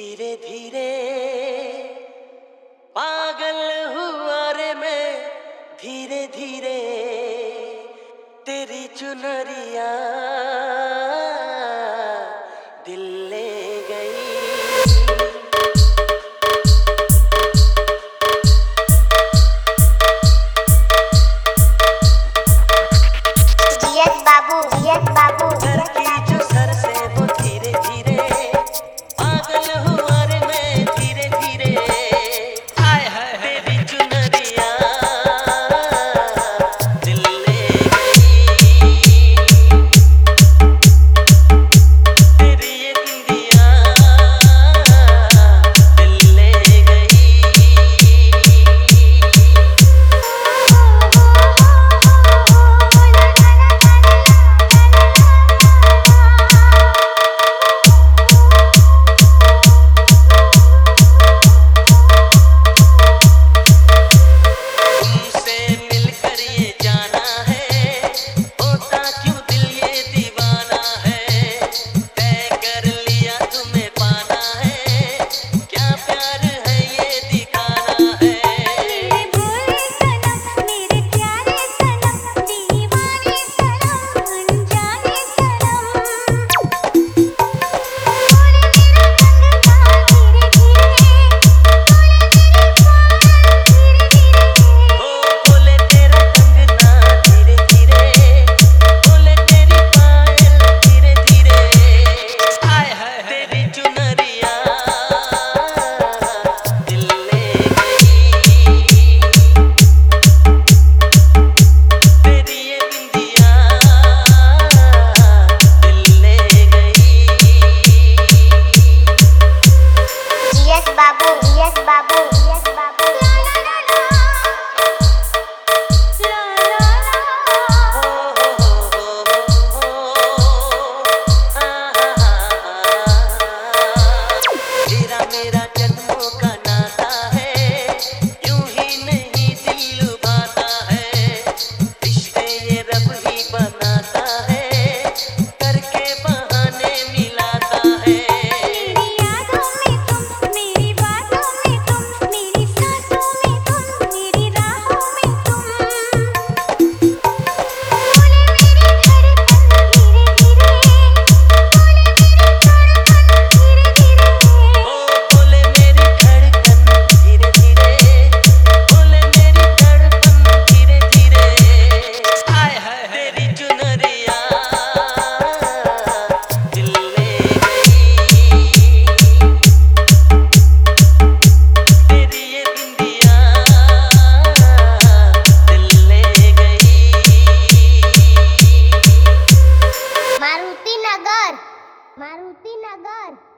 धीरे धीरे पागल हुआ रे मैं, धीरे धीरे तेरी चुनरिया दिल ले गई। बाबू घर की जो सर से वो धीरे धीरे पागल हुआ रे मैं, धीरे धीरे हाय हाय तेरी चुनरिया दिल ले गई। तेरी ये बिंदिया दिल ले गई। मारुति नगर।